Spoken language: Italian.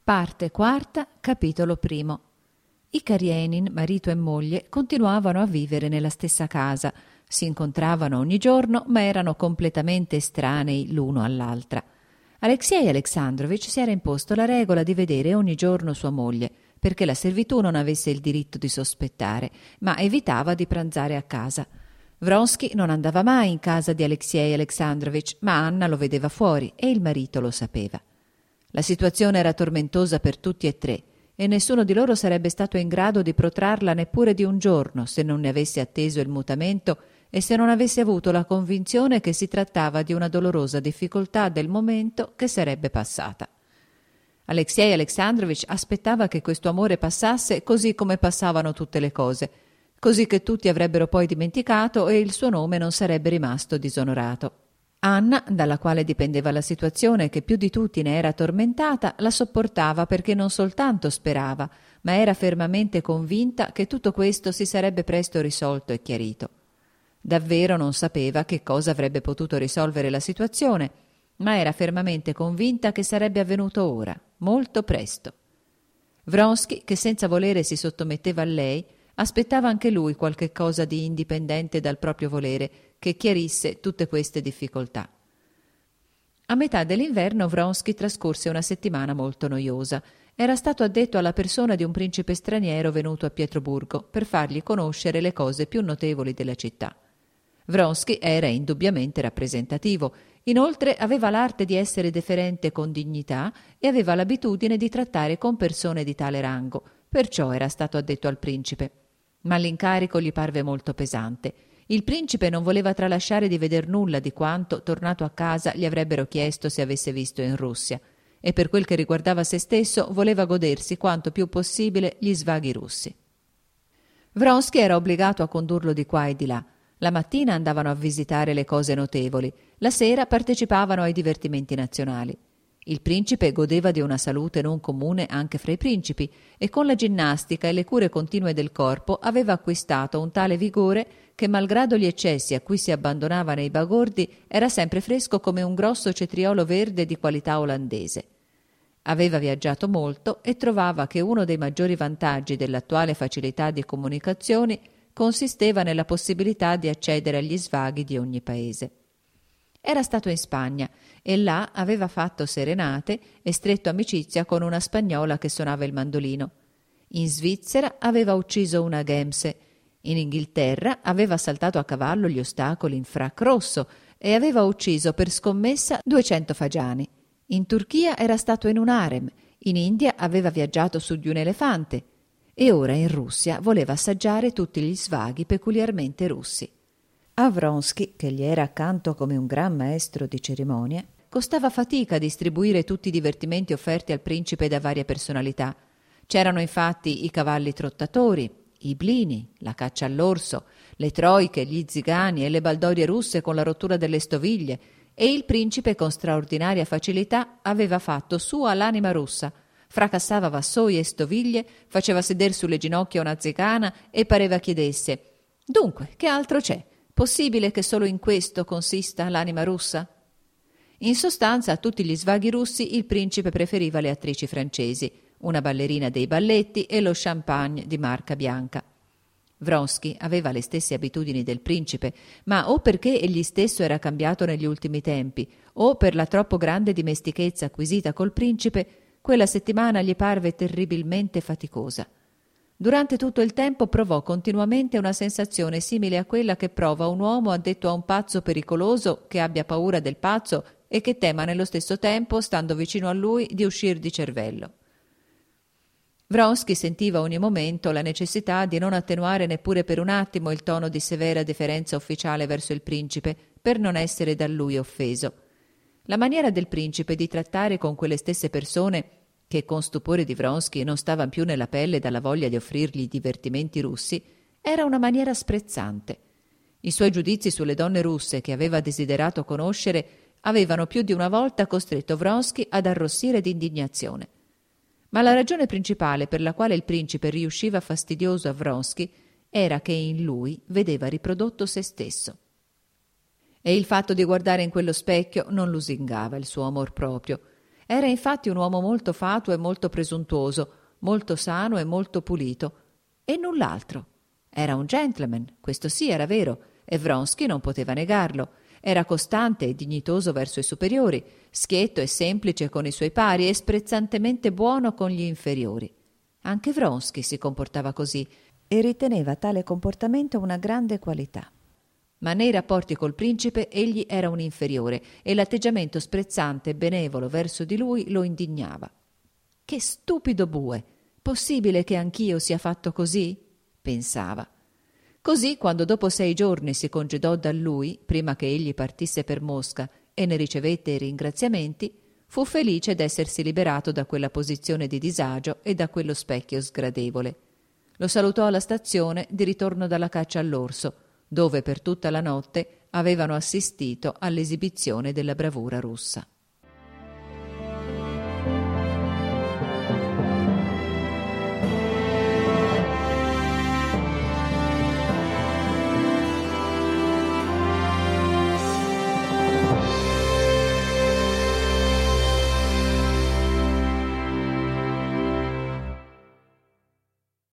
Parte quarta, capitolo primo. I Karenin, marito e moglie, continuavano a vivere nella stessa casa, si incontravano ogni giorno, ma erano completamente estranei l'uno all'altra. Alexei Alexandrovich si era imposto la regola di vedere ogni giorno sua moglie, perché la servitù non avesse il diritto di sospettare, ma evitava di pranzare a casa. Vronsky non andava mai in casa di Alexei Alexandrovich, ma Anna lo vedeva fuori e il marito lo sapeva. La situazione era tormentosa per tutti e tre, e nessuno di loro sarebbe stato in grado di protrarla neppure di un giorno se non ne avesse atteso il mutamento e se non avesse avuto la convinzione che si trattava di una dolorosa difficoltà del momento che sarebbe passata. Alexei Alexandrovich aspettava che questo amore passasse così come passavano tutte le cose, così che tutti avrebbero poi dimenticato e il suo nome non sarebbe rimasto disonorato. Anna, dalla quale dipendeva la situazione che più di tutti ne era tormentata, la sopportava perché non soltanto sperava, ma era fermamente convinta che tutto questo si sarebbe presto risolto e chiarito. Davvero non sapeva che cosa avrebbe potuto risolvere la situazione, ma era fermamente convinta che sarebbe avvenuto ora, molto presto. Vronsky, che senza volere si sottometteva a lei, aspettava anche lui qualche cosa di indipendente dal proprio volere che chiarisse tutte queste difficoltà. A metà dell'inverno Vronsky trascorse una settimana molto noiosa. Era stato addetto alla persona di un principe straniero venuto a Pietroburgo per fargli conoscere le cose più notevoli della città. Vronsky era indubbiamente rappresentativo, inoltre aveva l'arte di essere deferente con dignità e aveva l'abitudine di trattare con persone di tale rango, perciò era stato addetto al principe. Ma l'incarico gli parve molto pesante. Il principe non voleva tralasciare di veder nulla di quanto, tornato a casa, gli avrebbero chiesto se avesse visto in Russia, e per quel che riguardava se stesso voleva godersi quanto più possibile gli svaghi russi. Vronsky era obbligato a condurlo di qua e di là. La mattina andavano a visitare le cose notevoli, la sera partecipavano ai divertimenti nazionali. Il principe godeva di una salute non comune anche fra i principi e con la ginnastica e le cure continue del corpo aveva acquistato un tale vigore che, malgrado gli eccessi a cui si abbandonava nei bagordi, era sempre fresco come un grosso cetriolo verde di qualità olandese. Aveva viaggiato molto e trovava che uno dei maggiori vantaggi dell'attuale facilità di comunicazioni consisteva nella possibilità di accedere agli svaghi di ogni paese. Era stato in Spagna e là aveva fatto serenate e stretto amicizia con una spagnola che suonava il mandolino. In Svizzera aveva ucciso una Gemse. In Inghilterra aveva saltato a cavallo gli ostacoli in frac rosso e aveva ucciso per scommessa 200 fagiani. In Turchia era stato in un harem, in India aveva viaggiato su di un elefante e ora in Russia voleva assaggiare tutti gli svaghi peculiarmente russi. A Vronsky, che gli era accanto come un gran maestro di cerimonie, costava fatica distribuire tutti i divertimenti offerti al principe da varie personalità. C'erano infatti i cavalli trottatori, i blini, la caccia all'orso, le troiche, gli zigani e le baldorie russe con la rottura delle stoviglie, e il principe con straordinaria facilità aveva fatto sua l'anima russa, fracassava vassoi e stoviglie, faceva seder sulle ginocchia una zigana e pareva chiedesse: «Dunque, che altro c'è? Possibile che solo in questo consista l'anima russa?» In sostanza, a tutti gli svaghi russi il principe preferiva le attrici francesi, una ballerina dei balletti e lo champagne di marca bianca. Vronsky aveva le stesse abitudini del principe, ma o perché egli stesso era cambiato negli ultimi tempi, o per la troppo grande dimestichezza acquisita col principe, quella settimana gli parve terribilmente faticosa. Durante tutto il tempo provò continuamente una sensazione simile a quella che prova un uomo addetto a un pazzo pericoloso che abbia paura del pazzo e che tema nello stesso tempo, stando vicino a lui, di uscir di cervello. Vronsky sentiva ogni momento la necessità di non attenuare neppure per un attimo il tono di severa deferenza ufficiale verso il principe, per non essere da lui offeso. La maniera del principe di trattare con quelle stesse persone, che con stupore di Vronsky non stavano più nella pelle dalla voglia di offrirgli i divertimenti russi, era una maniera sprezzante. I suoi giudizi sulle donne russe che aveva desiderato conoscere avevano più di una volta costretto Vronsky ad arrossire d'indignazione. Ma la ragione principale per la quale il principe riusciva fastidioso a Vronsky era che in lui vedeva riprodotto se stesso. E il fatto di guardare in quello specchio non lusingava il suo amor proprio. Era infatti un uomo molto fatuo e molto presuntuoso, molto sano e molto pulito, e null'altro. Era un gentleman, questo sì era vero, e Vronsky non poteva negarlo. Era costante e dignitoso verso i superiori, schietto e semplice con i suoi pari e sprezzantemente buono con gli inferiori. Anche Vronsky si comportava così e riteneva tale comportamento una grande qualità. Ma nei rapporti col principe egli era un inferiore e l'atteggiamento sprezzante e benevolo verso di lui lo indignava. Che stupido bue! Possibile che anch'io sia fatto così? Pensava. Così, quando dopo 6 giorni si congedò da lui, prima che egli partisse per Mosca, e ne ricevette i ringraziamenti, fu felice d'essersi liberato da quella posizione di disagio e da quello specchio sgradevole. Lo salutò alla stazione di ritorno dalla caccia all'orso, dove per tutta la notte avevano assistito all'esibizione della bravura russa.